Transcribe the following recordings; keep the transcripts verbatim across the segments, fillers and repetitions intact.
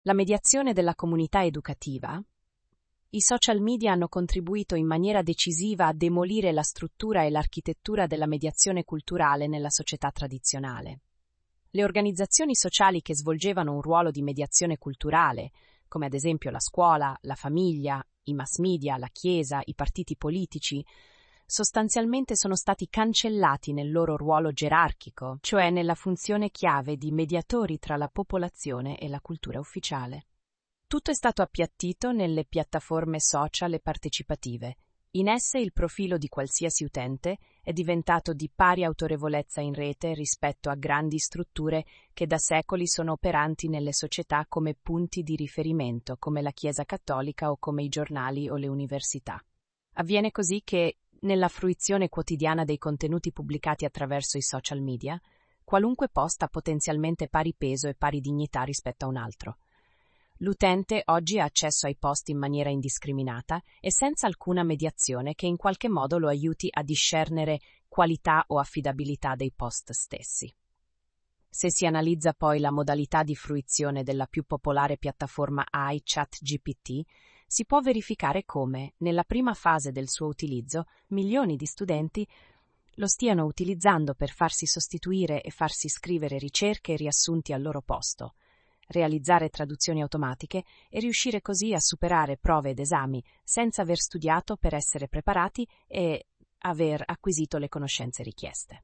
La mediazione della comunità educativa. I social media hanno contribuito in maniera decisiva a demolire la struttura e l'architettura della mediazione culturale nella società tradizionale. Le organizzazioni sociali che svolgevano un ruolo di mediazione culturale, come ad esempio la scuola, la famiglia, i mass media, la Chiesa, i partiti politici, sostanzialmente sono stati cancellati nel loro ruolo gerarchico, cioè nella funzione chiave di mediatori tra la popolazione e la cultura ufficiale. Tutto è stato appiattito nelle piattaforme social e partecipative. In esse il profilo di qualsiasi utente è diventato di pari autorevolezza in rete rispetto a grandi strutture che da secoli sono operanti nelle società come punti di riferimento, come la Chiesa cattolica o come i giornali o le università. Avviene così che, nella fruizione quotidiana dei contenuti pubblicati attraverso i social media, qualunque post ha potenzialmente pari peso e pari dignità rispetto a un altro. L'utente oggi ha accesso ai post in maniera indiscriminata e senza alcuna mediazione che in qualche modo lo aiuti a discernere qualità o affidabilità dei post stessi. Se si analizza poi la modalità di fruizione della più popolare piattaforma A I, ChatGPT, si può verificare come, nella prima fase del suo utilizzo, milioni di studenti lo stiano utilizzando per farsi sostituire e farsi scrivere ricerche e riassunti al loro posto, realizzare traduzioni automatiche e riuscire così a superare prove ed esami senza aver studiato per essere preparati e aver acquisito le conoscenze richieste.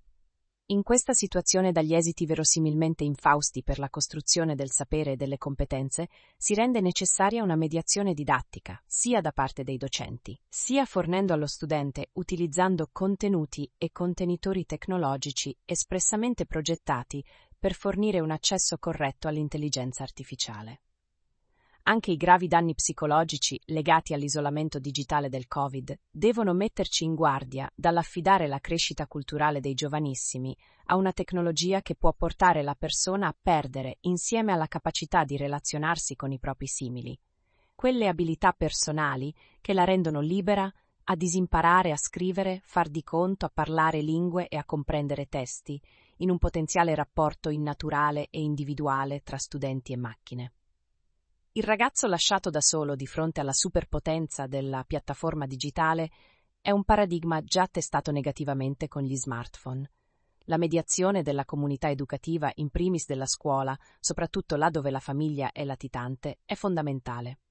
In questa situazione dagli esiti verosimilmente infausti per la costruzione del sapere e delle competenze, si rende necessaria una mediazione didattica, sia da parte dei docenti, sia fornendo allo studente utilizzando contenuti e contenitori tecnologici espressamente progettati per fornire un accesso corretto all'intelligenza artificiale. Anche i gravi danni psicologici legati all'isolamento digitale del Covid devono metterci in guardia dall'affidare la crescita culturale dei giovanissimi a una tecnologia che può portare la persona a perdere, insieme alla capacità di relazionarsi con i propri simili, quelle abilità personali che la rendono libera a disimparare a scrivere, far di conto, a parlare lingue e a comprendere testi, in un potenziale rapporto innaturale e individuale tra studenti e macchine. Il ragazzo lasciato da solo di fronte alla superpotenza della piattaforma digitale è un paradigma già testato negativamente con gli smartphone. La mediazione della comunità educativa, in primis della scuola, soprattutto là dove la famiglia è latitante, è fondamentale.